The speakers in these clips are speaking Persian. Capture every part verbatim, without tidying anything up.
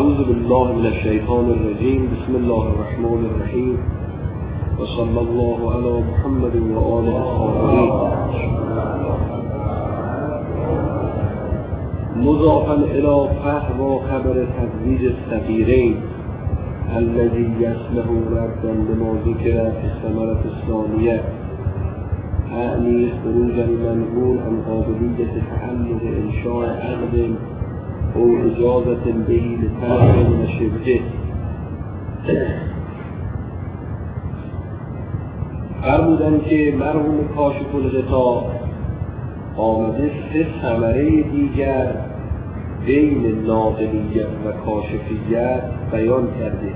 اعوذ بالله من الشیطان الرجیم. بسم الله الرحمن الرحیم و صلی الله علی محمد و آله الطاهرین. مضافا الی فحوى خبر تزویج الصغیرین الذی یصلح ردا لما ذکر فی الثمرة الثانیة، اعنی خروج المنقول عن قابلیت تعلق انشاء عقد او اجازت بهی لطرف و شبهه. فرمودن که مرحوم کاشف الغطا آمده سه ثمره دیگر بین ناقلیت و کاشفیت بیان کرده.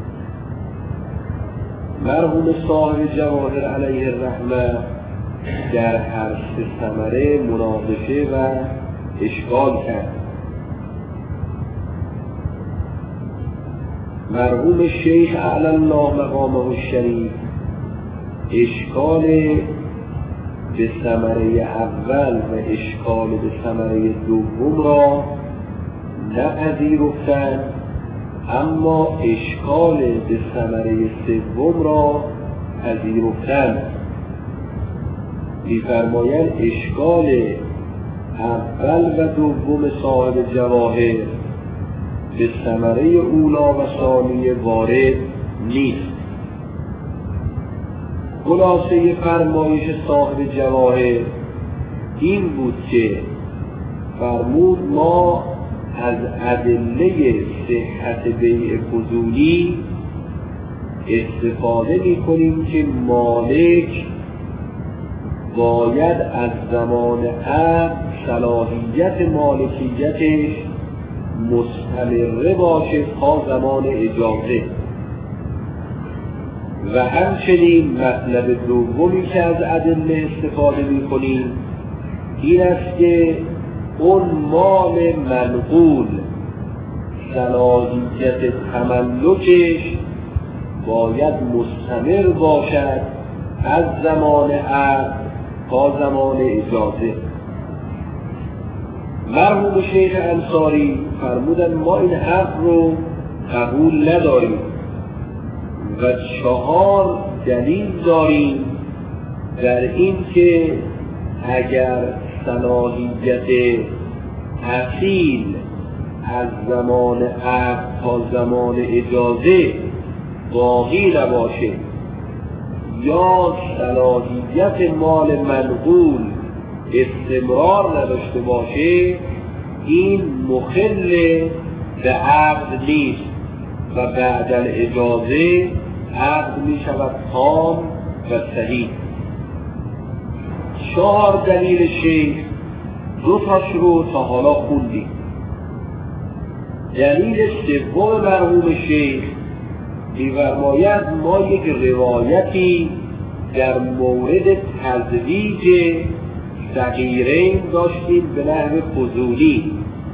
مرحوم صاحب جواهر علیه الرحمه در هر سه ثمره مناقشه و اشکال کرد. مرحوم شیخ اعلی الله مقامه الشریف اشکال به ثمره اول و اشکال به ثمره دوم را نپذیرفتند، اما اشکال به ثمره سوم را پذیرفتند. می‌فرمایند اشکال اول و دوم صاحب جواهر به ثمره اولا و ثانیه وارد نیست. خلاصه فرمایش صاحب جواهر این بود که فرمود ما از ادله صحت بیع فضولی استفاده می کنیم که مالک باید از زمان عقد صلاحیت مالکیتش مستمره باشه تا زمان اجازه. و همچنین مطلب دومی که از ادله استفاده می کنیم این است که اون مال منقول صلاحیت تملکش باید مستمر باشد از زمان عقد تا زمان اجازه. مرحوم شیخ انصاری فرمودن ما این حق رو قبول نداریم و چهار دلیل داریم در این که اگر صلاحیت اصیل از زمان عقد تا زمان اجازه باقی نباشه یا صلاحیت مال منقول استمرار نداشته باشه، این مخل به عقد نیست و بعد اجازه عقد می شود تام و صحیح. چهار دلیل شیخ دو تاش رو تا حالا خوندیم. دلیل سوم مرحوم شیخ می‌فرماید ما یک روایتی در مورد تزویج صغیرین داشتیم به نحو فضولی.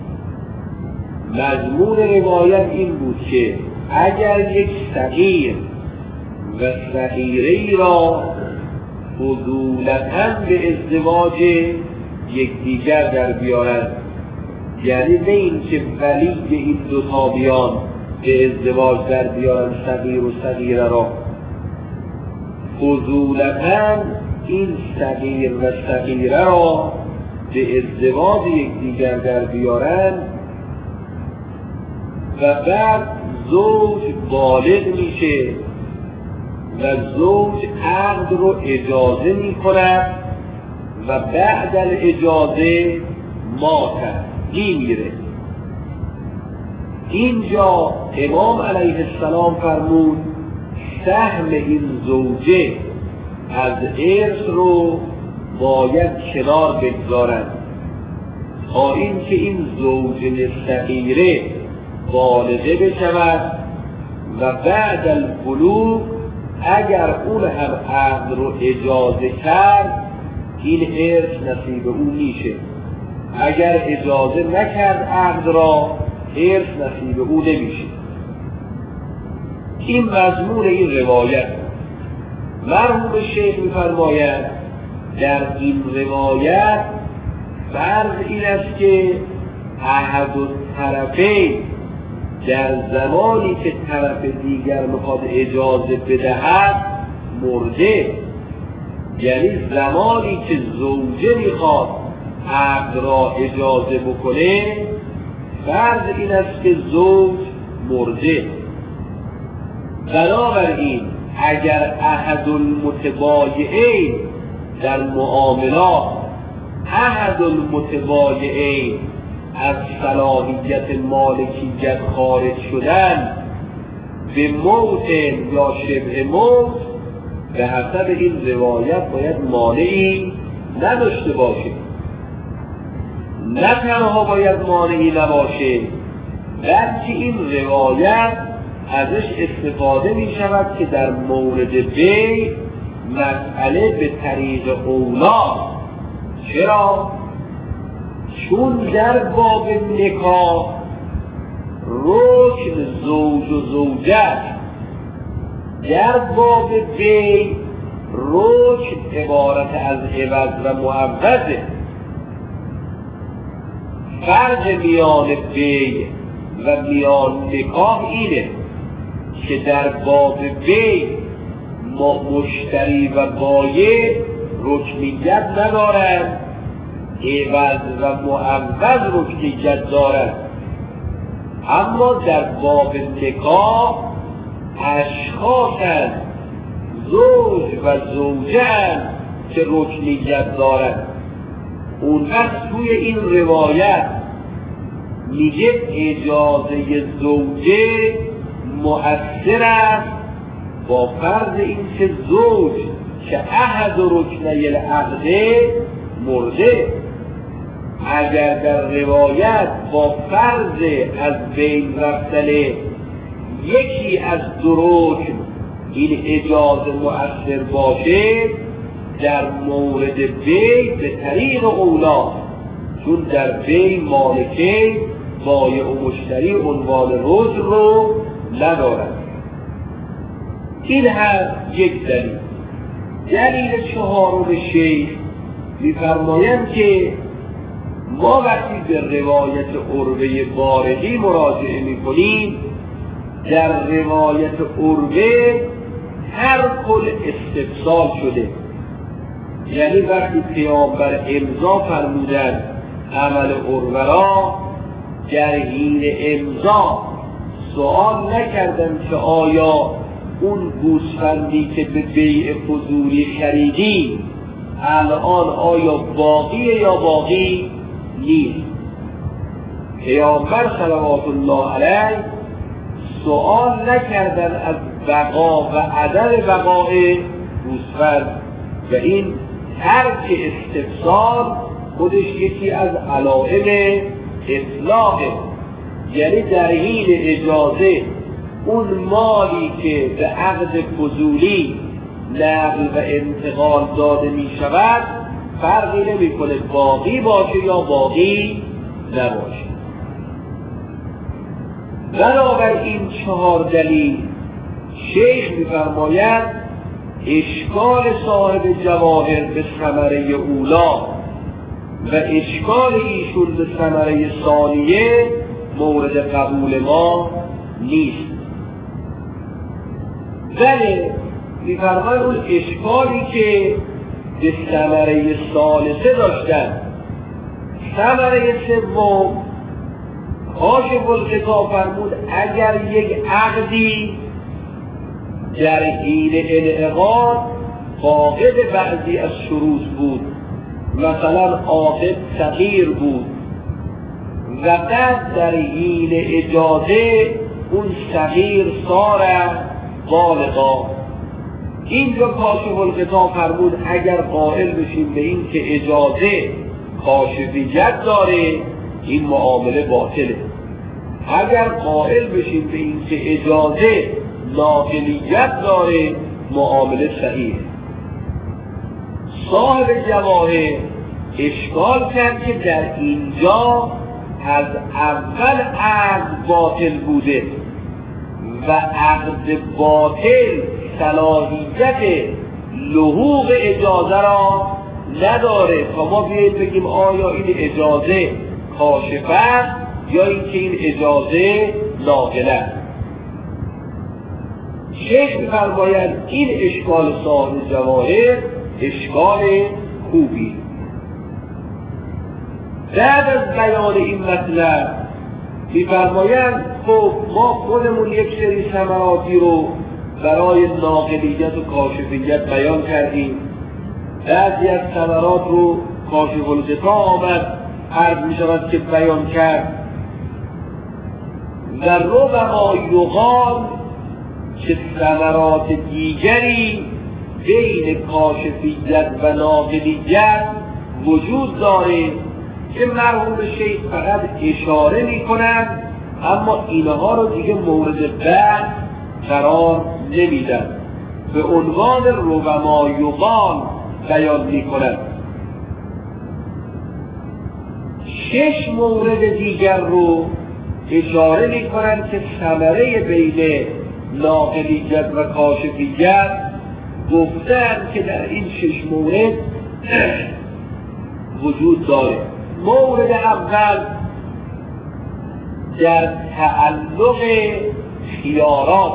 مضمون روایت این بود که اگر یک صغیر و صغیره را فضولتاً به ازدواج یکدیگر در بیارند، یعنی نه این که ولی این دو تا بیان به ازدواج در بیارند صغیر و صغیره را، فضولتاً این صغیر و صغیره را به ازدواج یکدیگر در بیارند و بعد زوج بالغ میشه و زوج عقد رو اجازه میکند و بعد الاجازه ماتن میمیره. اینجا امام علیه السلام فرمود سهم این زوجه از ارث رو باید کنار بگذارند تا اینکه این زوجه صغیره بالغه بشود و بعد البلوغ اگر اون هم عقد رو اجازه کرد این ارث نصیب اون میشه، اگر اجازه نکرد عقد را ارث نصیب اون نمیشه. این مضمون این روایت. مرحوم شیخ می‌فرماید در این روایت فرض این است که احد الطرفین در زمانی که طرف دیگر میخواد اجازه بدهد مرده. یعنی زمانی که زوجه میخواد عقد را اجازه بکنه فرض این است که زوج مرده. بنابراین اگر احد المتبایعین در معاملات احد المتبایعین از صلاحیت مالکیت خارج شدن به موت یا شبه موت، به حسب این روایت باید مانعی نداشته باشه. نه تنها باید مانعی نباشه، بلکه این روایت ازش استفاده می شود که در مورد بیع مسئله به طریق اولا. چرا؟ چون در باب نکاح رکن زوج و زوجه، در باب بیع رکن عبارت از عوض و معوضه. فرق میان بیع و میان نکاح اینه که در باب بیع ما مشتری و بایع رکنیت ندارند، عوض و معوض رکنیت دارند. اما در باب نکاح اشخاصند، زوج و زوجه که رکنیت دارند. اون وقت توی این روایت میگه اجازه زوجه مؤثر است با فرض این که زوج که احد رکنی العقد مرده. اگر در روایت با فرض از بین رفتن یکی از دو رکن این اجازه مؤثر باشه، در مورد بیع به طریق اولا، چون در بیع مالکه بایع و مشتری عنوان رجل رو ندارد. این هم یک دلیل. دلیل چهارم شیخ می‌فرمایند که ما وقتی به روایت عروه بارقی مراجعه می‌کنیم، در روایت عروه هر کل استفصال شده. یعنی وقتی پیامبر امضا فرمودند عمل عروه را، در حین امضا سوال نکردند که آیا اون گوسفندی که به بیع فضولی خریدی الان آیا باقیه یا باقی نیست. پیامبر صلوات الله علیه سوال نکردن از بقا و عدم بقای گوسفند، و این ترک استفسار خودش یکی از علائم اصلاحه. یعنی در حین اجازه اون مالی که به عقد فضولی نقل و انتقال داده می شود فرقی نمی کنه باقی باشه یا باقی نباشه. بنابراین چهار دلیل شیخ می فرماید اشکال صاحب جواهر به ثمره اولا و اشکال ایشون به ثمره ثانیه مورد قبول ما نیست. ولی می‌فرماید اون اشکالی که به ثمره ثالثه داشتن، ثمره سوم کاشف الغطا فرمود اگر یک عقدی در حین انعقاد فاقد بعضی از شروط بود، مثلا عاقد صغیر بود و بعد در حین اجازه اون صغیر صار بالغا، اینجا کاشف الغطا فرمود اگر قائل بشیم به این که اجازه کاشفیت داره این معامله باطله. اگر قائل بشیم به این که اجازه ناقلیت داره معامله صحیح. صاحب جواهر اشکال کرد که در اینجا از اول عقد باطل بوده و عقد باطل صلاحیت لحوق اجازه را نداره تا ما بیاییم بگیم آیا این اجازه کاشفه است یا اینکه این اجازه ناقله. شیخ می‌فرمایند این اشکال صاحب جواهر اشکال خوبی. بعد از بیان این مطلب می‌فرمایند خب ما خودمون یک سری ثمراتی رو برای ناقلیت و کاشفیت بیان کردیم. بعضی از ثمرات رو کاشف الغطا آمد عرض می شود که بیان کرد و ربما یقال که ثمرات دیگری بین کاشفیت و ناقلیت وجود داره که مرحوم شیخ فقط اشاره می کنند اما اینها رو دیگه مورد بحث قرار نمیدن، به عنوان ربما یقال بیان می کنند. شش مورد دیگر رو اشاره می کنند که ثمره بین ناقلیت و کاشفیت گفتن که در این شش مورد وجود داره. مورد اول در تعلق خیارات،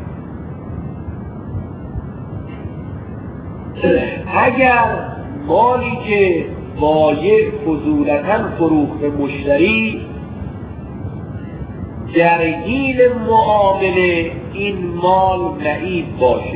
اگر مالی که بایع فضولتاً فروخت مشتری در حین معامله این مال معیب باشه،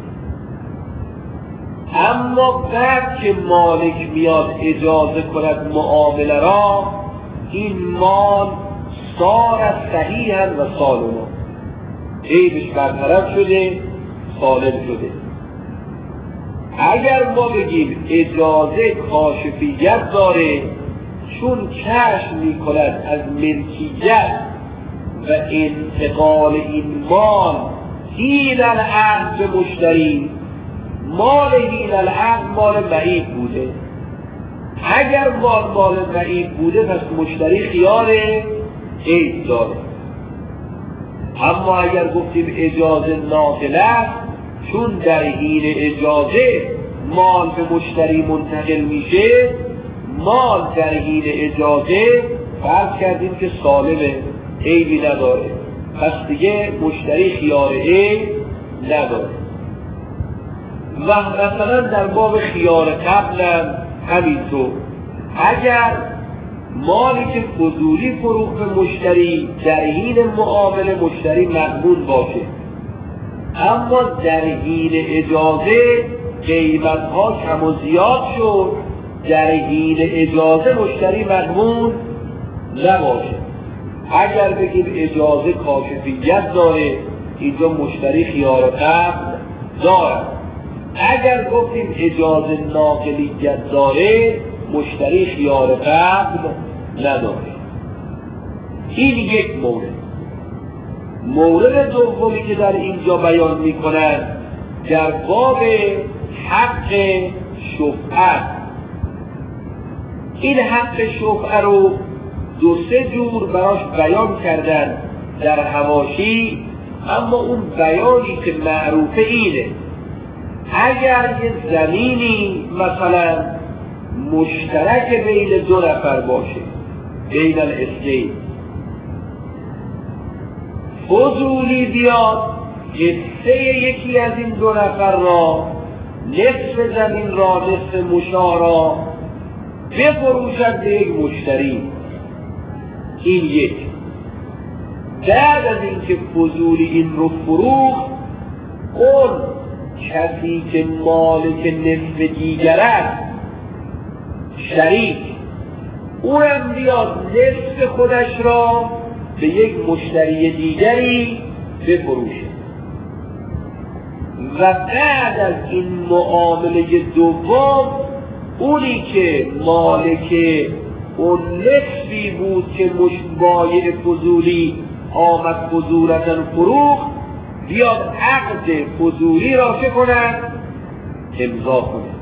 اما بعد که مالک میاد اجازه کند معامله را این مال صار صحیحاً و سالما، عیبش برطرف شده، سالم شده. اگر ما بگیم اجازه کاشفیت داره چون کشف می کند از ملکیت و انتقال این مال حین العقد به مشتری، مال حین العقد مال معیب بوده، اگر مال مال معیب بوده پس مشتری خیار عیب داره. اما اگر گفتیم اجازه ناقله چون در حین اجازه مال به مشتری منتقل میشه، مال در حین اجازه فرض کردیم که سالمه، عیبی نداره، پس دیگه مشتری خیار عیب نداره. و مثلا در باب خیار قبل همینطور، اگر مالی که فضولی فروخت به مشتری در حین معامله مشتری مضمون باشه اما در حین اجازه قیمت‌ها کم و زیاد شد، در حین اجازه مشتری مضمون نباشه. اگر بگیم اجازه کاشفیت داره اینجا مشتری خیار قبل داره، اگر گفتیم اجازه ناقلیت داره مشتری خیار قبل نداره. این یک مورد. مورد دومی که در اینجا بیان می کنند در باب حق شفعه، این حق شفعه رو دو سه جور براش بیان کردن در حواشی، اما اون بیانی که معروفه اینه اگر یه زمینی مثلا مشترک بین دو نفر باشه، بین الاثنین، فضولی بیاد حصه یکی از این دو نفر را، نصف زمین را، نصف مشا را بفروشد به یک مشتری، این یک. بعد از اینکه فضولی این رو فروخت، اون کسی که مالک نصف دیگر است، شریک، اونم بیاد نصف خودش را به یک مشتری دیگری بفروشه و بعد از این معامله دوم اونی که مالک اون نصفی بود که بایع فضولی آمد فضولتاً فروخت بیاد عقد فضولی را چه کند؟ امضا کند.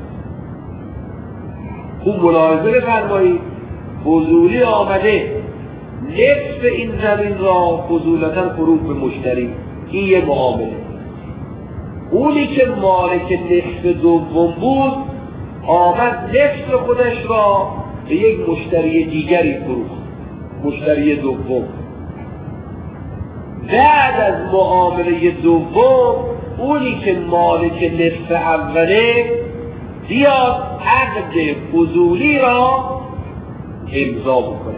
خوب ملاحظه بفرمایید، فضولی آمده نصف این زمین را فضولتاً فروخت به مشتری، این یه معامله. اونی که مالک نصف دوم بود آمد نصف خودش را به یک مشتری دیگری فروخت، مشتری دوم. بعد از معامله دوم اونی که مالک نصف اوله بیاد عقد فضولی را امضا بکنه.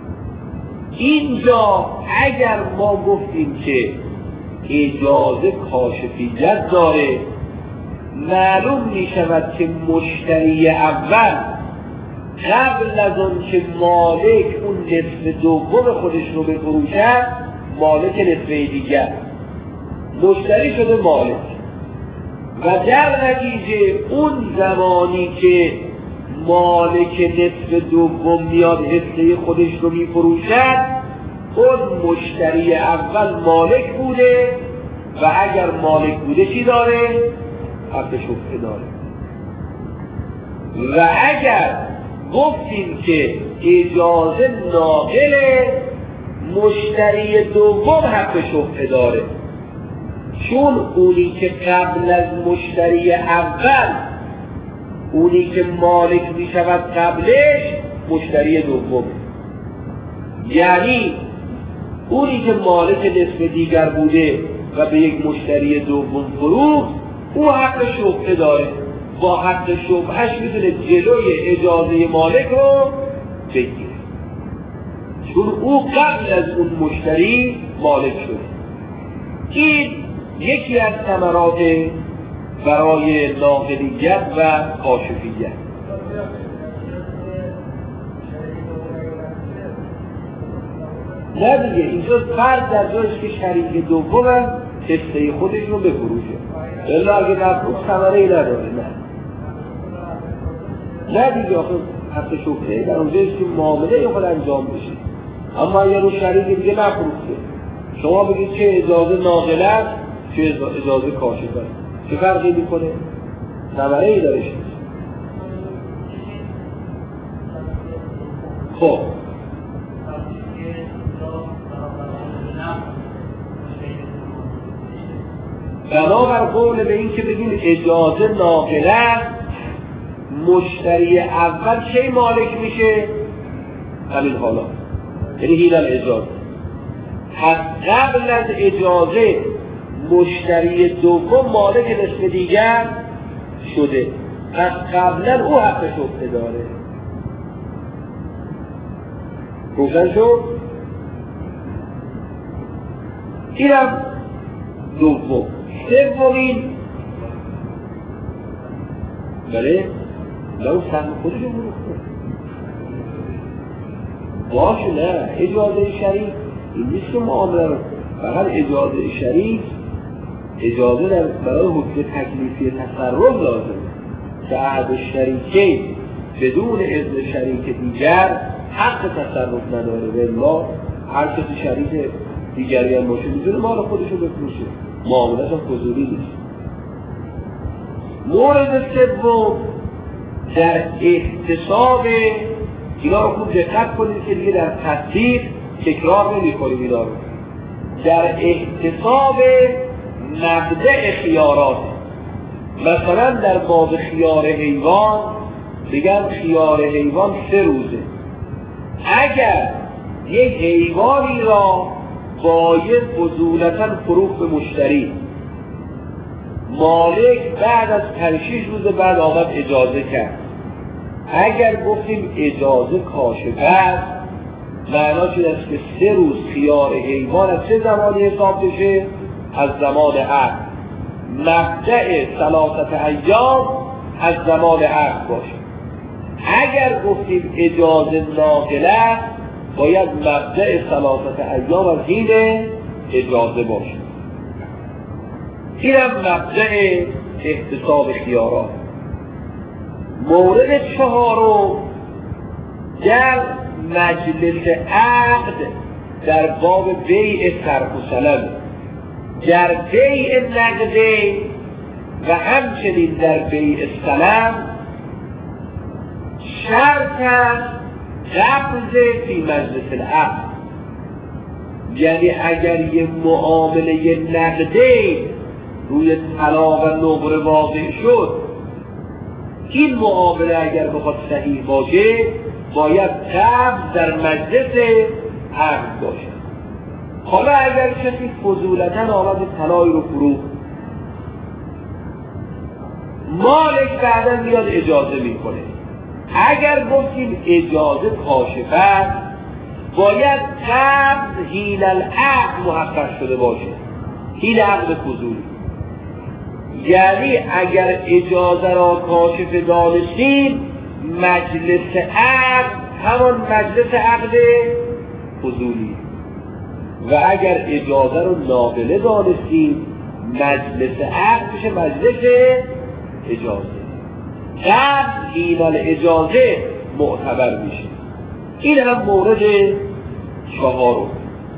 اینجا اگر ما گفتیم که اجازه کاشفیت داره، معلوم می شود که مشتری اول قبل از اون که مالک اون نصف دوم خودش رو بفروشد مالک نصف دیگر، مشتری شده مالک، و در نتیجه اون زمانی که مالک نصف دوم میاد حصه خودش رو میفروشد، اون مشتری اول مالک بوده و اگر مالک بوده چی داره؟ حق شفعه داره. و اگر گفتیم که اجازه ناقله، مشتری دوم حق شفعه داره، چون اونی که قبل از مشتری اول، اونی که مالک می شود قبلش مشتری دوم، یعنی اونی که مالک نصف دیگر بوده و به یک مشتری دوم فروخت، او حق شفعه داره. با حق شفعهش میتونه جلوی اجازه مالک رو بگیره، چون او قبل از اون مشتری مالک شده. این یکی از ثمرات برای ناقلیت و کاشفیت. نه دیگه، اینجا فرد در جایش که شریک دوم هم حصه خودش رو بفروشه، الا اگه نفروش ثمره ای نداره. نه نه دیگه، آخه حق شفعه در اونجایش که معامله خود انجام بشه. اما اگر رو شریک دیگه نفروشه، شما بگید چه اجازه ناقله است چه اجازه کاشفه است، چه فرقی میکنه؟ ثمره ای داره. خب بنابر قول به این که بگیم اجازه ناقله است، مشتری اول چه مالک میشه؟ همین حالا، یعنی هیلال اجازه. پس قبل از اجازه مشتری دوم مالک نصف دیگر شده، پس قبلا او حق شفعه داره. روشن شد؟ اینم دوم. سومین بله لو سهم خودش رو بروخته باشه، نه اجازه شریک این نیست که معامله رو، فقط اجازه شریک اجازه در برای حکم تکلیفی تصرف لازم که احد شریکین بدون اذن شریک دیگر حق تصرف نداره. والله هر کسی شریک دیگری هم باشه میتونه مال خودش رو بفروشه، معامله‌اش هم فضولی نیست. مورد سوم در احتساب، اینا رو خوب دقت کنید که دیگه در تصدیق تکرار نمی‌کنیم اینا رو. در احتساب مبدأ خیارات، مثلا در باب خیار حیوان بگم خیار حیوان سه روزه. اگر یک حیوانی را باید فضولتاً فروخت به مشتری، مالک بعد از پنج روز بعد آمد اجازه کرد، اگر گفتیم اجازه کاشفه است، معناش این است که سه روز خیار حیوان از چه زمانی حساب بشه؟ از زمان عقد. مبدأ ثلاثت ایام از زمان عقد باشه. اگر گفتیم اجازه ناقله باید مبدأ ثلاثت ایام از حین اجازه باشه. اینم مبدأ احتساب خیارات. مورد چهارم در مجلس عقد در باب بیع صرف و سلم، در بیع نقده و همچنین در بیع سلم شرط است قبض فی مجلس العقد. یعنی اگر یه معامله نقده روی طلا و نقره واقع شد، این معامله اگر بخواد صحیح باشه باید قبض در مجلس عقد باشه. حالا اگر کسی فضولتاً آمد طلای رو فروخت، مالک بعدا میاد اجازه میکنه. اگر گفتیم اجازه کاشفه است، باید قبل حین العقد محقق شده باشه، حین عقد فضولی. یعنی اگر اجازه را کاشفه دانستیم، مجلس عقد همان مجلس عقد فضولی، و اگر اجازه رو ناقله دانستیم، مجلس عقد میشه مجلس اجازه. قبل حین الاجازه معتبر میشه. این هم مورد چهارم.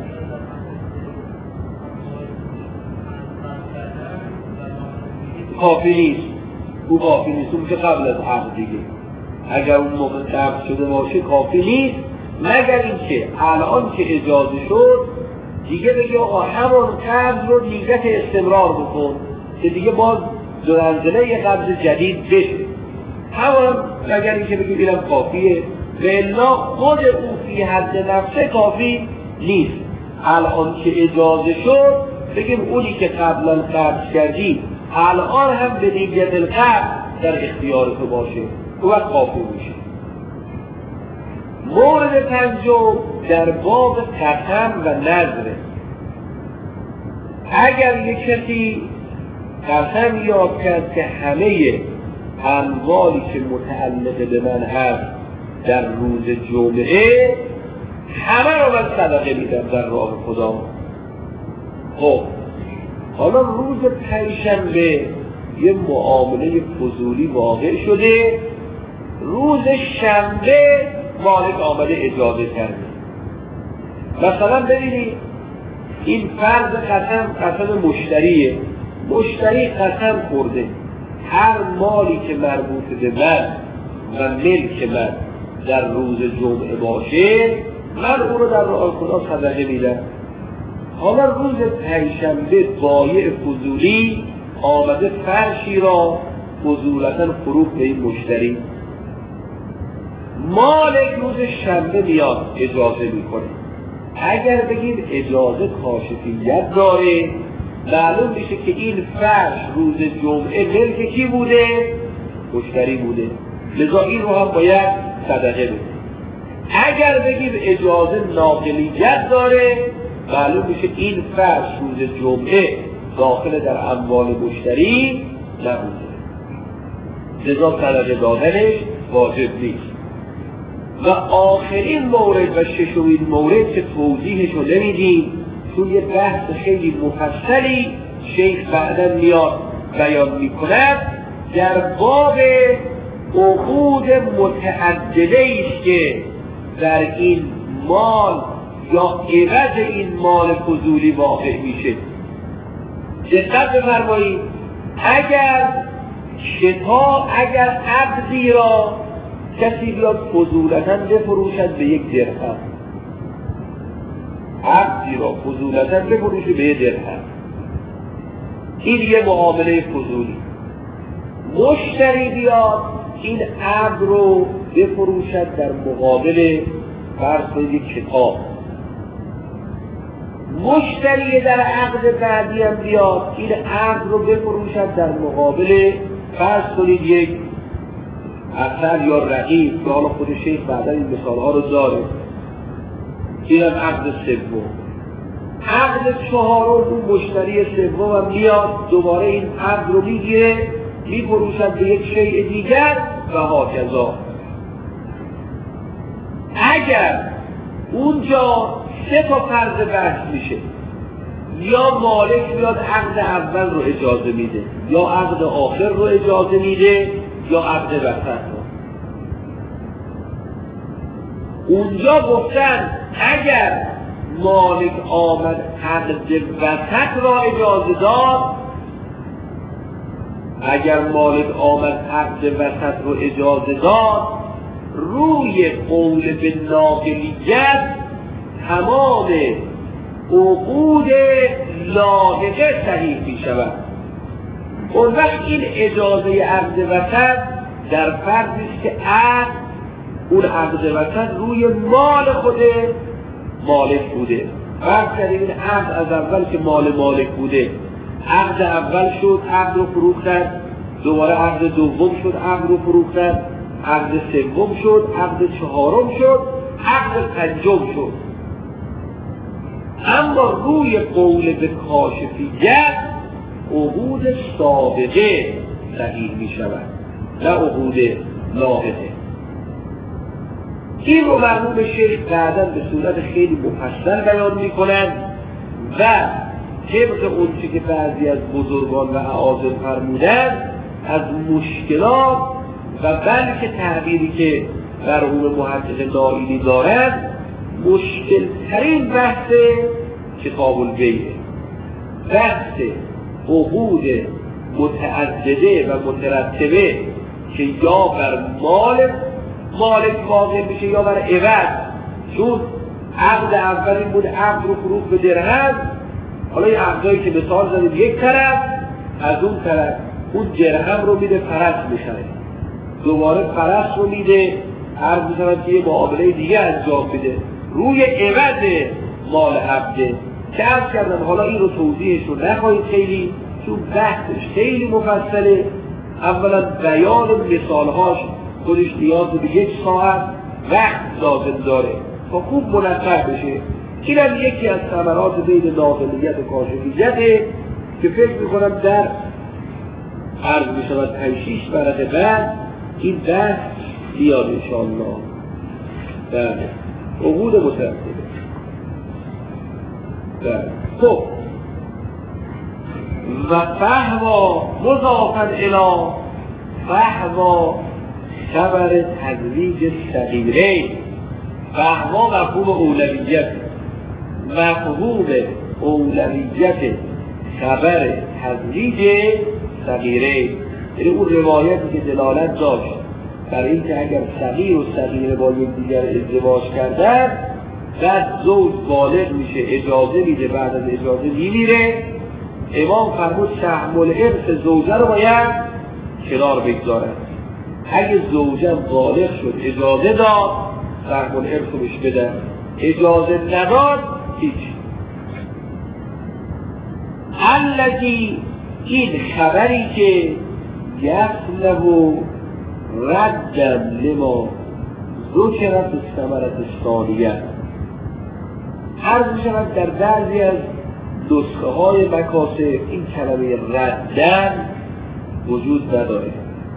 کافی نیست، او کافی نیست، اون میشه قبل از عقد دیگه. اگر اون موقع قبل شده باشه کافی نیست، مگر اینکه الان که اجازه شد دیگه بگی آقا همون قبض رو نیت استمرار بکن که دیگه باز دو منزله یه قبض جدید بشه. همون مگر اینکه بگی اینم کافیه، والا خود او فی حد نفسه کافی نیست. الان که اجازه شد بگیم اونی که قبلا قبض کردی الان هم به نیت القبض در اختیار تو باشه، او وقت کافی میشه. مورد پنجم در باب قسم و نذر. اگر یک کسی قسم یاد کرد که همه اموالی که متعلق به من هست در روز جمعه همه رو من صدقه میدم در راه خدا. خب حالا روز پنجشنبه یه معامله فضولی واقع شده، روز شنبه مالک آمده اجازه کرده. مثلا ببینید این فرض قسم قسم مشتریه، مشتری قسم خورده هر مالی که مربوط به من و ملک من در روز جمعه باشه من اون رو در راه خدا صدقه میدم. حالا روز پنجشنبه بایع فضولی آمده فرشی را فضولتاً فروخت به این مشتری، مالک روز شنبه میاد اجازه میکنه. اگر بگیم اجازه کاشفیت داره، معلوم میشه که این فرش روز جمعه ملک کی بوده؟ مشتری بوده، لذا این رو هم باید صدقه بده. اگر بگیم اجازه ناقلیت داره، معلوم میشه این فرش روز جمعه داخل در اموال مشتری نبوده، لذا صدقه دادنش واجب نیست. و آخرین مورد و ششمین مورد که توضیحش رو نمیدیم، چون یه بحث خیلی مفصلی شیخ بعداً میاد بیان میکند، در باب عقود متعدده است که در این مال یا عوض این مال فضولی واقع میشه. دقت بفرمایید، اگر شتا اگر عقدی را کسی بیاد فضولتاً بفروشد به یک درهم، عقدی را فضولتاً بفروشه به یک درهم، این یه معامله فضولی. مشتری بیاد این عقد رو بفروشد در مقابل فرض یک کتاب، مشتری در عقد بعدی هم بیاد این عقد رو بفروشد در مقابل فرض کنید یک اثر یا رقیق که حالا خود شیخ بعدا این مثالها رو داره. این هم عقد سوم. عقد چهارم اون مشتری سوم هم میاد دوباره این عقد رو میگیره میفروشد به یک شیء دیگر و هاکذا. اگر اونجا سه تا فرض بحث میشه، یا مالک بیاد عقد اول رو اجازه میده، یا عقد آخر رو اجازه میده، یا عقد وسط رو. اونجا گفتن اگر مالک آمد عقد وسط را اجازه داد، اگر مالک آمد عقد وسط رو اجازه داد، روی قول به ناقلیت تمام عقود لاحقه صحیح می شود. اون وقت این اجازه عقد وسط در فرضی است که عقد اون عقد وسط روی مال خود مالک بوده، فرض کردیم این عقد از اول که مال مالک بوده، عقد اول شد، عقد رو فروختن، دوباره عقد دوم شد، عقد رو فروختن، عقد سوم شد، عقد چهارم شد، عقد پنجم شد. اما روی قول به کاشفیت عقود سابقه صحیح می شود، نه عقود لاحقه. این رو مرحوم شیخ بعداً به صورت خیلی مفصل بیان می کنند و طبق اونچه که بعضی از بزرگان و اعاظم فرمودند از مشکلات و بلکه تعبیری که مرحوم محقق نائینی دارند مشکل ترین بحث کتاب البیع، بحث عقود متعدده و مترتبه که یا بر مال مالک واقع میشه یا بر عوض. چون عقد اولی بود عقد رو فروخت به درهم، حالا این عقدایی که مثال زدیم یک طرف، از اون طرف اون درهم رو میده فرس میخره، دوباره فرس رو میده عرض میشود که یه معامله دیگه انجام میده روی عوض مال عبده که عرض کردم. حالا این رو توضیحش رو نخواهید خیلی، چون بحثش خیلی مفصله. اولا بیان مثالهاش خودش نیاز به یک ساعت وقت لازم داره تا خوب منظم بشه. اینم یکی از ثمرات بین ناقلیت و کاشفیته که فکر میکنم در عرض میشود پنج شش ورقه بعد این بحث بیاد انشاءالله. بله عقود مترتبه. بله خب و فهوا مضافا الی فهوا خبر تزویج صغیرین. فهوا مفهوم اولویت، مفهوم اولویت خبر تزویج صغیرین، یعنی اون روایتی که دلالت داشت برای اینکه اگر صغیر و صغیره با یکدیگر ازدواج کردن بعد زوج بالغ میشه اجازه میده، بعد از اجازه میمیره، امام فرمود سهم الارث زوجه رو باید کنار بگذارن. اگه زوجه بالغ شد اجازه داد سهم الارث رو بهش بدن، اجازه نداد هیچ. الذی این خبری که یصله ردم لما ذکرت الثمرة الثانیه، عرض میشود در بعضی از نسخه های مکاسب این کلمه ردن وجود نداره.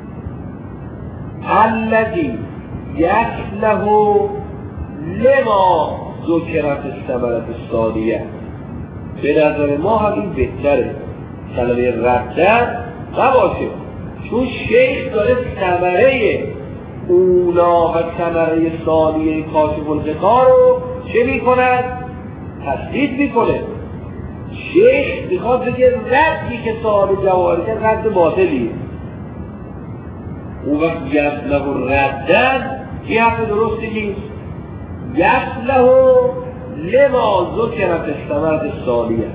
الذی یصله لما ذکرت الثمرة الثانیه، به نظر ما هم این بهتره کلمه ردن نباشه، چون شیخ داره ثمره اولا و ثمره ثانیه کاشف الغطا رو چه میکند؟ تثبیت میکنه. شیخ میخواد بگه ردی که صاحب جواهر کرد رد باطلیه. اون وقت یصله ردن این حرف درستی نیست. یصله لما ذکرت الثمرة الثانیه.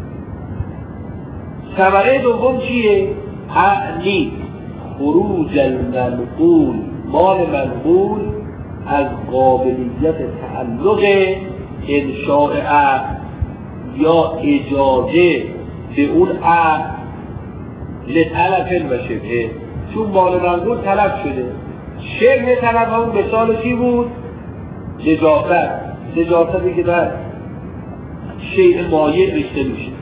ثمره دوم چیه؟ اعنی خروج المنقول، مال منقول از قابلیت تعلق انشاء عقد یا اجازه به اون عقد لطلب و شبه، چون مال منقول طلب شده. شبه طلب همون مثال چی بود؟ نجاست، نجاستی که در شیء مایع ریخته میشه.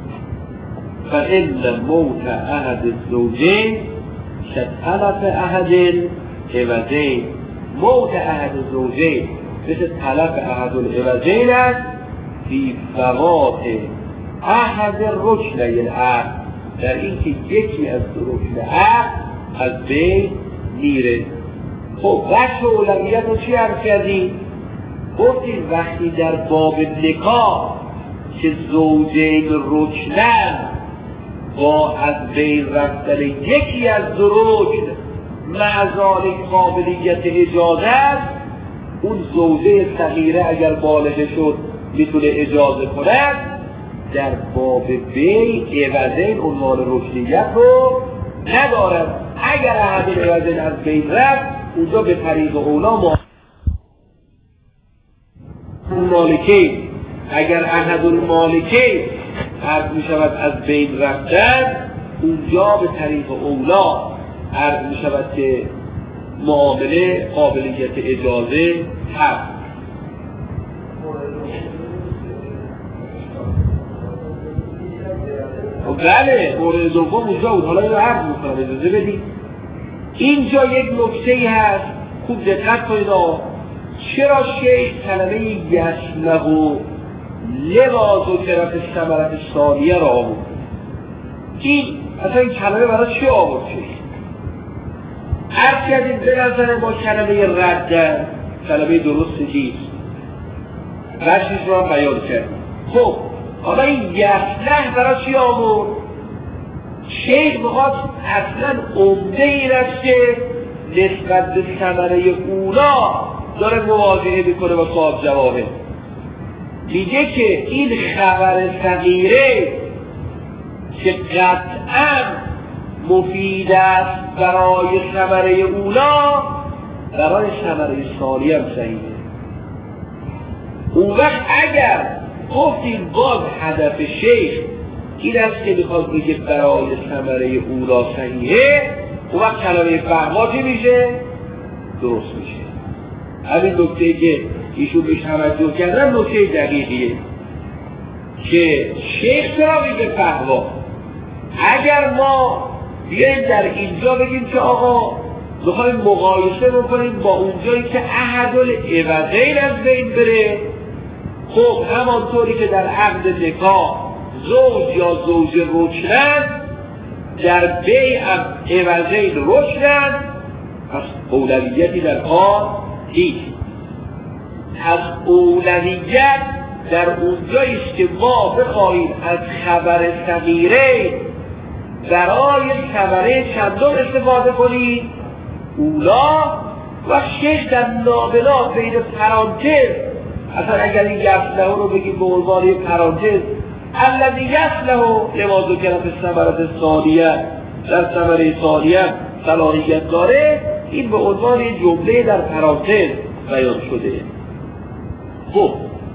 فإن موت أحد الزوجين كتلف أحد العوضين. موت أحد الزوجين مثل تلف أحد العوضين في فوات أحد الركني العقد، در اینکه یکی از رکن عقد از بین میره. خب بخش اولویت رو چی عرض کردیم؟ گفتیم وقتی در باب نکاح که زوجین رکنن با از بین رفتن یکی از رکن معذالک قابلیت اجازه است، اون زوجه صغیره اگر بالغ شد میتونه اجازه کند. در باب بی عوضین عنوان رکنیت رو ندارد. اگر احد عوضین از بین رفت اونجا به طریق اولا ما مالکی اگر احدالمالکین عرض می شود از بین رفتن، اونجا به طریق اولا عرض می شود که معامله قابلیت اجازه هست. بله مورد دوم اونجا بود. حالا اینو عرض میکنم، اجازه بدید. اینجا یک نکته هست خوب دقت کنید. چرا شیخ کلمه یسمع و لباس و طرف ثمرت ثانیه را آورد؟ این اصلا این کلمه برای چی آورد شیخ؟ عرض کردیم به نظر ما کلمه ردن کلمه درست نیست، رشتش رو هم بیان کردیم. خب حالا این یسمع برای چی آورد؟ شیخ میخواد اصلا عمده این است که نسبت به ثمره اولا داره مواجهه میکنه با صاحب جواهر. میگه که این خبر صغیره که قطعا مفید است برای ثمره اولا، برای ثمره ثانی هم صحیحه. اون وقت اگر گفتیم باز هدف شیخ این است که میخواد بگه برای ثمره اولا صحیحه، اون وقت کلمه فهما چی میشه؟ درست میشه. همین نکته که ایشون بهش توجه کردن نکته دقیقیه که شیخ چرا میگه فهما. اگر ما بیاییم در اینجا بگیم که آقا میخوایم مقایسه بکنیم با اونجایی که احدالعوضین از بین بره، خب همانطوری که در عقد نکاح زوج یا زوج رکنند، در بیع هم عوضین رکنند، پس اولویتی در کار نیست. از اولویت در اونجاییست که ما بخواهیم از خبر صغیره برای خبره چندم استفاده کنیم اولا، و شیخ در لابلا بین پرانتز، اصلا اگر این یسلحه رو بگیم به عنوان پرانتز، الذی یسلحه لما ذکر فی الثمرة الثانیه، در ثمره ثانیه صلاحیت داره، این به عنوان جمله در پرانتز بیان شده. خب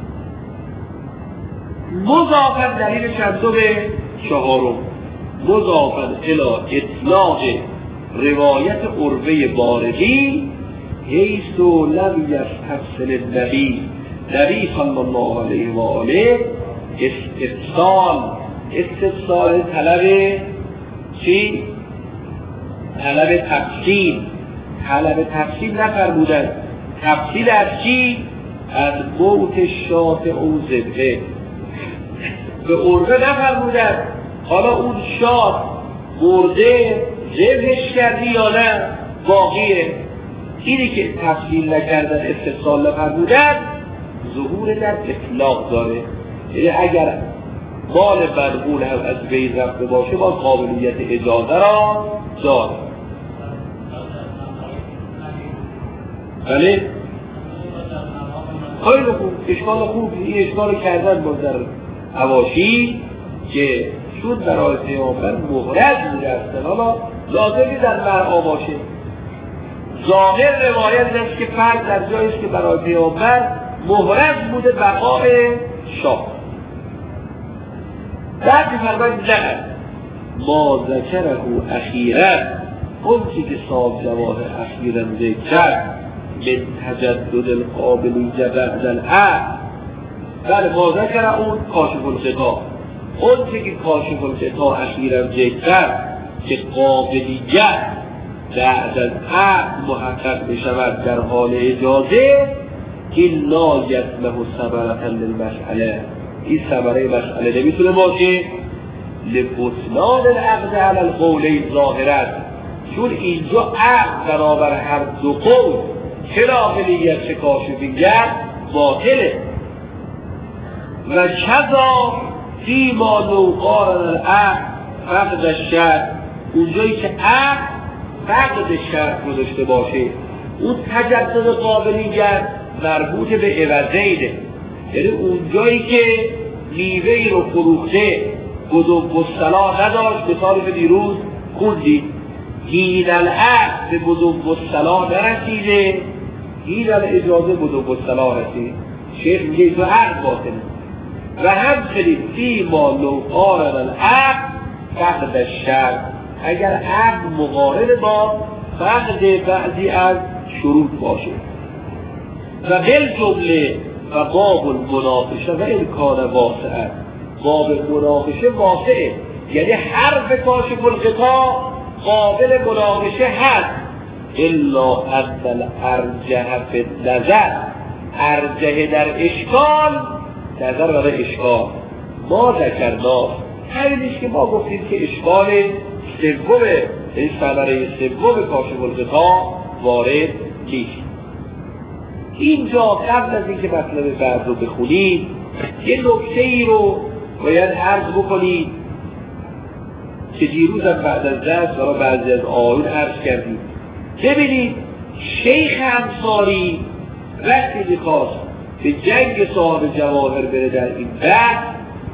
مضافاً دلیل چندم چهارم، مضافاً الی اطلاق روایت عروه بارقی حیث لم یستفصل النبی نبی صلی الله علیه و آله استفصال. استفصال طلب چی؟ طلب تفصیل. طلب تفصیل نفرمودن. تفصیل از چی؟ از موت شاط او ذبحه. به عروه نفرمودن حالا اون شاط مرده ذبحش کردی یا نه باقیه. اینی که تفصیل نکردن استفصال نفرمودن ظهور در اطلاق داره. یعنی اگر مال منقول هم از بین رفته باشه باز قابلیت اجازه را داره. بله؟ خیلی خوب، اشکال خوب. این اشکال کردن باز در حواشی که چون برای پیامبر مهرز میرفتن، حالا لازمی در مرعا باشه. ظاهر روایت است که فرد در جاییست که برای پیامبر مهرز بوده بقای شاه. بعد فرماید نه ما ذکره اخیرا، اون چی که صاحب جواهر اخیرا ذکر کرد من تجدد القابلیه بعد العقد. بله ما ذکره اون کاشف الغطا، اون چی که کاشف الغطا اخیرا ذکر کرد که قابلیت بعد از عقد محقق بشود در حال اجازه، این لا یسمح ثمرة للمسئله، این ثمره مسئله نمیتونه باشه لبطلان العقد علی القولین ظاهرا، چون اینجا عقد برابر هر دو قول چه داخلیت چه کاشفیت باطله. و کذا فی ما لو قارن العقد فقد الشرط، اونجایی که عقد فقد شرط رو داشته باشه، اون تجدد قابلیت مربوط به عوضینه. یعنی اونجایی که میوهی رو فروخته گذوب و صلاح نداشت، به طرف دیروز خوندید هین العقد به گذوب و صلاح نرسیده، هین الاجازه گذوب و صلاح رسید. شیخ میگه تو عقد باطله. و همچنین فی ما لو قارن العقد فقد الشرط، اگر عقد مقارن با فقد بعضی از شروط باشه. و بالجمله و باب المناقشه و امکان واسعه، باب مناقشه واسعه، یعنی حرف کاشف الغطا قابل مناقشه هست، الا ان الارجح فی النظر، ارجح در اشکال، نظر برای اشکال ما ذکرنا، همینیش که ما گفتیم که اشکال سوم، این ثمره سوم کاشف الغطا وارد نیست. اینجا قبل از اینکه مطلب بعد رو بخونید یه نکته ای رو باید عرض بکنید که دیروز هم بعد از درس برای بعضی از آیون عرض کردیم. ببینید شیخ انصاری وقتی میخواست به جنگ صاحب جواهر بره در این بحث،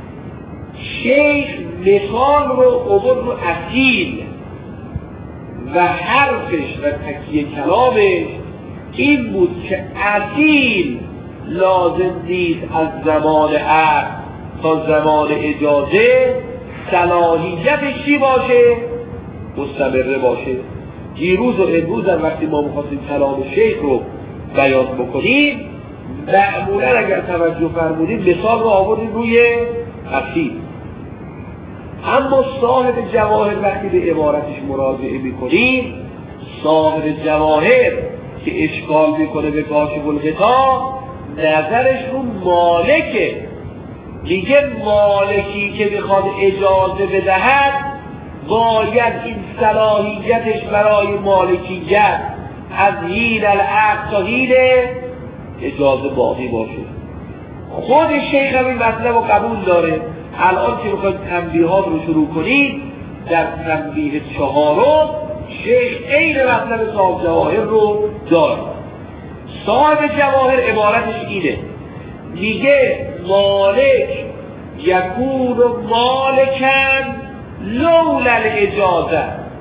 شیخ مثال رو آورد رو اصیل و حرفش و تکیه کلامش این بود که اصیل لازم نیست از زمان عقد تا زمان اجازه صلاحیتش چی باشه؟ مستمره باشه. دیروز و امروز هم وقتی ما می‌خواستیم کلام شیخ رو بیان بکنیم، معمولا اگر توجه فرمودیم مثال رو آوردیم روی اصیل. اما صاحب جواهر وقتی به عبارتش مراجعه می‌کنیم، صاحب جواهر که اشکال میکنه به کاشف الغطا، نظرش رو مالکه، میگه مالکی که میخواد اجازه بدهد باید این صلاحیتش برای مالکیت از حین العقد تا حین اجازه باقی باشه. خود شیخ هم این مطلب رو قبول داره. الان که میخواید تنبیهات رو شروع کنید، در تنبیه چهارم شیخ عین مطلب صاحب جواهر رو داره. صاحب جواهر عبارتش اینه، میگه مالک یکون مالکن لولا الاجازه.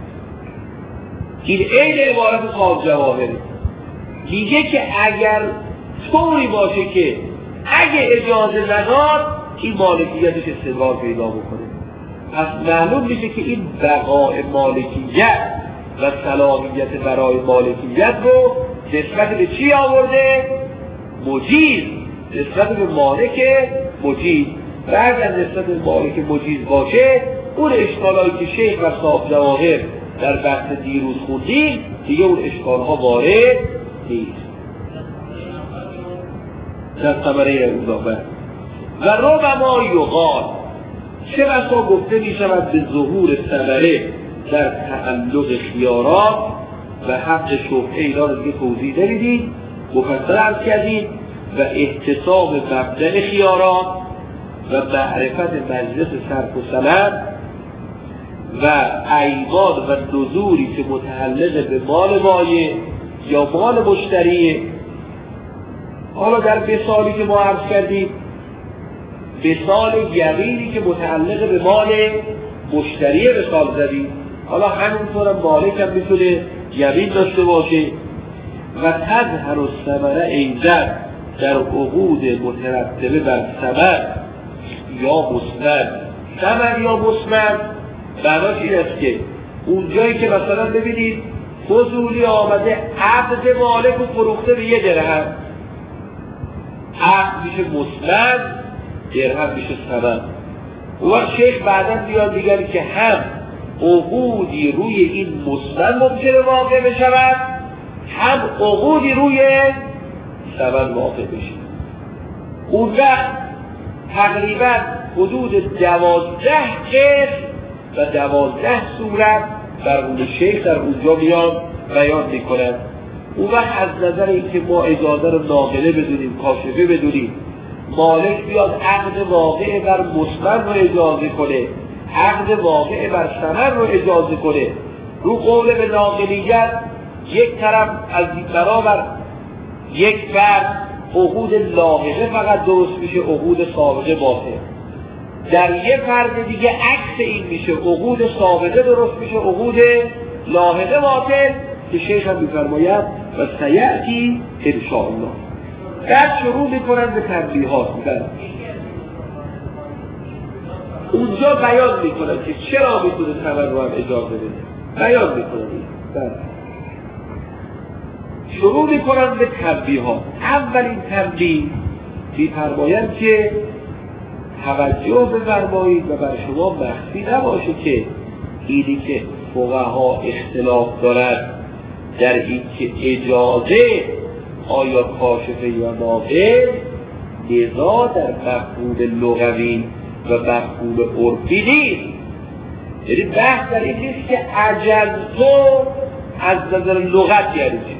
این عین عبارت صاحب جواهر میگه که اگر طوری باشه که اگه اجازه نداد این مالکیتش استقرار پیدا بکنه، پس معلوم میشه که این بقاء مالکیت و صلاحیت برای مالکیت رو نسبت به چی آورده؟ مجیز، نسبت به مالک مجیز. بعد از نسبت به مالک مجیز باشه، اون اشکالایی که شیخ و صاحب جواهر در بحث دیروز خوندیم دیگه اون اشکالها وارد نیست. در ثمره اضافه و ربما یقال، چه بسا گفته می شود به ظهور ثمره در تعلق خیارات و حق شفعه، اینا رو دیگه توضیح نمیدید، مفصل عرض کردید، و احتساب مبدأ خیارات و معرفت مجلس صرف و سلب و ایوان و نذوری که متعلق به مال مایه یا مال مشتریه. حالا در مثالی که ما عرض کردیم، مثال یقینی که متعلق به مال مشتریه مثال زدیم، حالا همینطور هم مالک هم میتونه یقین داشته باشه. و تظهر الثمره ایضا در عقود مترتبه بر ثمر یا مسند، ثمر یا مسند معناش این است که اونجایی که مثلا ببینید فضولی آمده عقد مالک و فروخته به یه درهم، عقد میشه مسند، درهم میشه ثمر. و شیخ بعدا بیاد دیگری که هم عقودی روی این مسند ممکنه واقع بشود، هم عقودی روی ثمر واقع بشه. اون وقت تقریبا حدود دوازده قسم و دوازده صورت در اون شیخ در اونجا میان بیان میکنن. اون وقت از نظر اینکه ما اجازه رو ناقله بدونیم، کاشفه بدونیم، مالک بیاد عقد واقع بر مسند رو اجازه کنه، عقد واقع بر ثمر رو اجازه کنه، رو قول به ناقلیت یک طرف از برابر یک فرد عقود لاحقه فقط درست میشه، عقود سابقه باطل. در یک فرد دیگه عکس این میشه، عقود سابقه درست میشه، عقود لاحقه باطل، که شیخ هم میفرماید و سیأتی انشاءالله. بعد شروع میکنن به تنبیهات. اونجا بیان میکنن که چرا میتونه تمرع هم اجازه بده، بیان میکنن. شروع میکنن به تنبیه ها. اولین تنبیه میفرمایند که توجه بفرمایید و بر شما مخفی نباشه که اینی که فقها اختلاف دارد در این که اجازه آیا کاشفه یا ناقل نزاع در مفهوم لغوی و مفهوم عرفی نیست. یعنی بحث در این نیست که عجزتو از نظر لغت یعنی چی،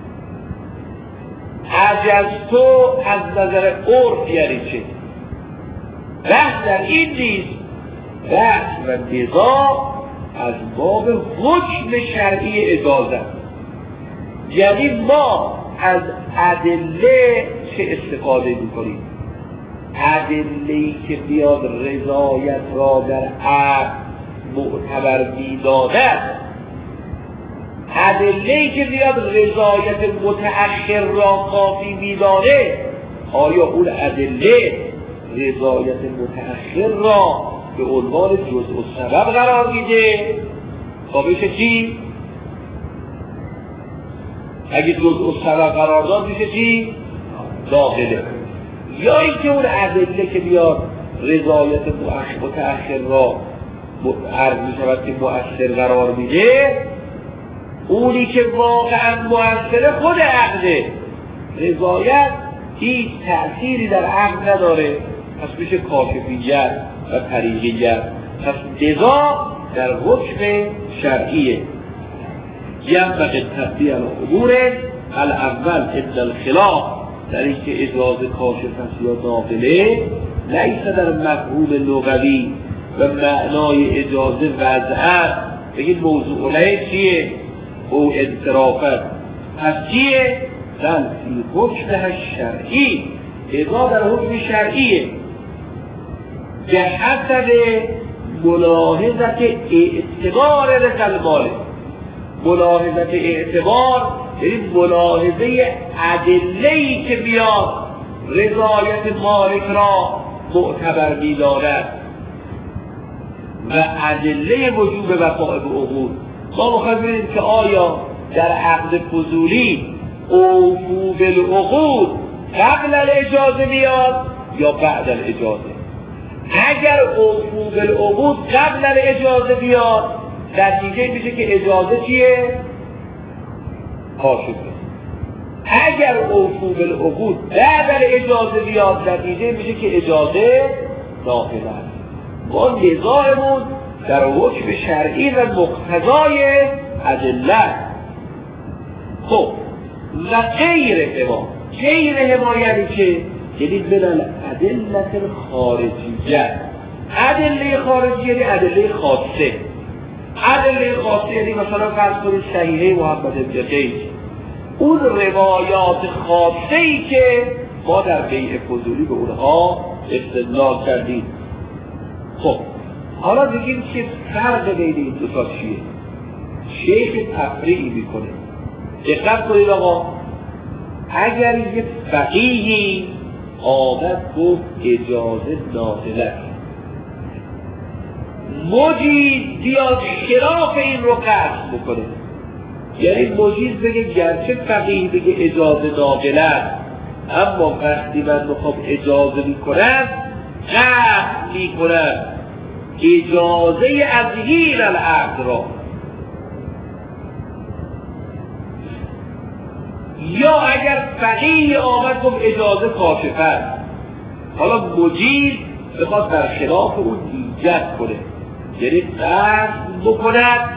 عجزتو از نظر عرف یعنی چی. بحث در این نیست. بحث و نزاع از باب حکم شرعی اجازه، یعنی ما از ادله چه استفاده میکنیم. ادله‌ای که بیاد رضایت را در عقل معتبر می‌داند، ادله‌ای که بیاد رضایت متأخر را کافی می‌دانه، آیا اون ادله رضایت متأخر را به عنوان جزء السبب قرار میده تا بشه چی؟ اگه جزء السبب قرار داد میشه چی؟ داخله. یا اینکه اون ادله که بیاد رضایت متأخر را عرض میشود که مؤثر قرار میده، اونی که واقعا مؤثر خود عقله. رضایت هیچ تأثیری در عقل نداره، پس میشه کاشفیت و طریقیت. پس نزاع در حکم شرعیه. ینبغی التنبیه علی امور الاول ان الخلاف، در اینکه اجازه کاشف است یا ناقله لیس در مفهوم لغوی و معنای اجازه وضعه. بگید موضوع علیه چیه؟ او انصرافت. پس چیه؟ بل فی حکمها الشرعی، اجازه در حکم شرعیه به حسب ملاحظت اعتبار رسالماله. ملاحظت اعتبار یعنی ملاحظه ادله‌ای که بیاد رضایت مالک را معتبر می‌دارد و ادله وجوب وفاء به عقود. ما می‌خوایم ببینیم که آیا در عقد فضولی اوفوا بالعقود قبل الاجازه میاد یا بعد الاجازه. اگر اوفوا بالعقود قبل الاجازه بیاد، نتیجه میشه که اجازه چیه؟ کاشفه. اگر اوفوا بالعقود بعد الاجازه بیاد، نتیجه میشه که اجازه ناقله است. ما نزاعمون در حکم شرعی و مقتضای ادله. خب و غیر هما، غیر هما یعنی که یعنی من الادله الخارجیه. ادله خارجی یعنی ادله خاصه. ادله خاصه یعنی مثلا فرض کنید صحیحه محمد بن قیس، اون روایات خاصه ای که ما در بیع فضولی به اونها استدلال کردیم. خب حالا بگیم که فرق بین این دو تا چیه؟ شیخ تفریعی میکنه. دقت کنید آقا، اگر یک فقیهی آمد گفت اجازه ناقله، مجید بیاد خلاف این رو قصد بکنه، یعنی مجید بگه گرچه فقیه بگه اجازه ناقله، اما وقتی من میخوام اجازه میکنم قصد میکنم اجازه ازهیر العقد را. یا اگر فقیه آمد گفت اجازه کاشفه است، حالا مجید بخواد در خلاف اون ایجاد کنه، یعنی قصد بکند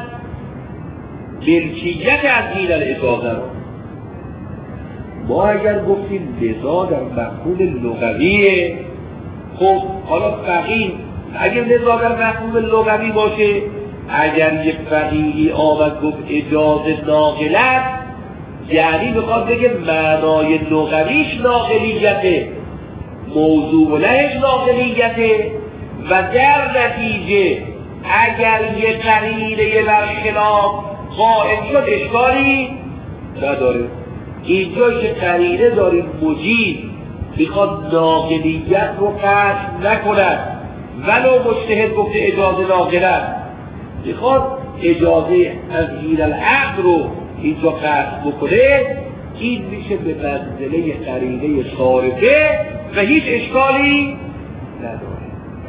ملکیت ازهیر الاجازه را. ما اگر گفتیم نزاع در مفهوم لغویه، خب حالا فقیه اگر نزاع در مفهوم لغوی باشه، اگر یک فقیهی آمد گفت اجازه ناقله، یعنی بخواد بگه معنای لغویش ناقلیته، موضوع لهش ناقلیته، و در نتیجه اگر یه قرینه برخلاف قائم شد اشکالی نداره. اینجا که قرینه داریم مجید میخواد ناقلیت رو قصد نکند ولو مجتهد گفته اجازه ناقلت، میخواد اجازه تغییر العقل رو اینجا قصد بکنه، این میشه به منزله قرینه صارفه و هیچ اشکالی نداره.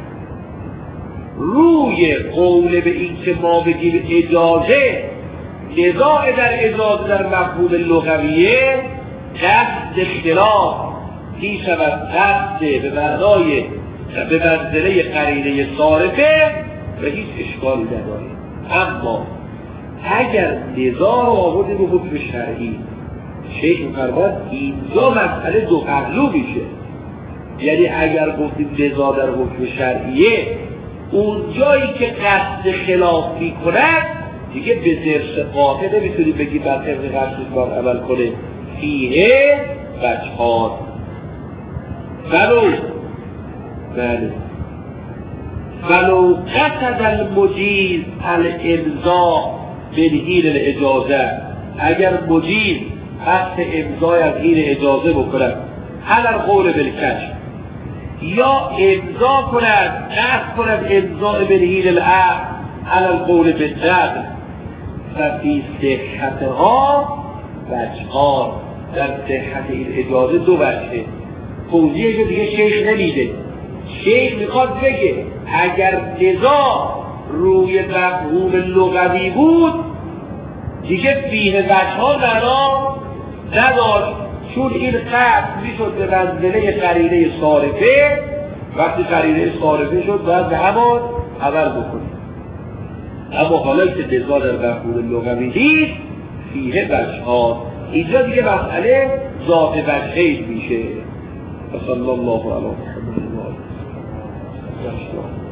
روی قول به این که ما بگیم اجازه، نزاع در اجازه در مفهوم لغویه قصد خلاف می شود قصد به معنای به منزله قرینه صارفه و هیچ اشکالی نداره. اما اگر نزاع رو آورده به حکم شرعی، شیخ می‌فرماید اینجا مسئله دو پهلو میشه. یعنی اگر گفتیم نزاع در حکم شرعیه، اون جایی که قصد خلاف می‌کند دیگه به درس قاطع نمیتونی بگی بر طبق قصدش باید عمل کنه. فیه وجهان، ولو بله ولو قصد المجیز الامضاء بالحیل الاجازه، اگر مجیز قصد امضای از حیل اجازه بکند، هل القول بالکشف، یا امضا کند قصد کند امضای بالحیل العقد هل القول بالنقل، ففی صحتها وجهان، در صحت این اجازه دو وجهه. توضیحش رو دیگه شیخ نمیده. شیخ میخواد بگه اگر نزاع روی مفهوم لغوی بود دیگه فیه وجهان معنا نداشت، چون این قصد میشد به منزله قرینه صارفه. وقتی قرینه صارفه شد باید به همان عمل بکنید. اما حالا که نزاع در مفهوم لغوی نیست، فیه وجهان، اینجا دیگه مسئله ذات وجهین میشه. صلی الله علیه و آله و صحبه.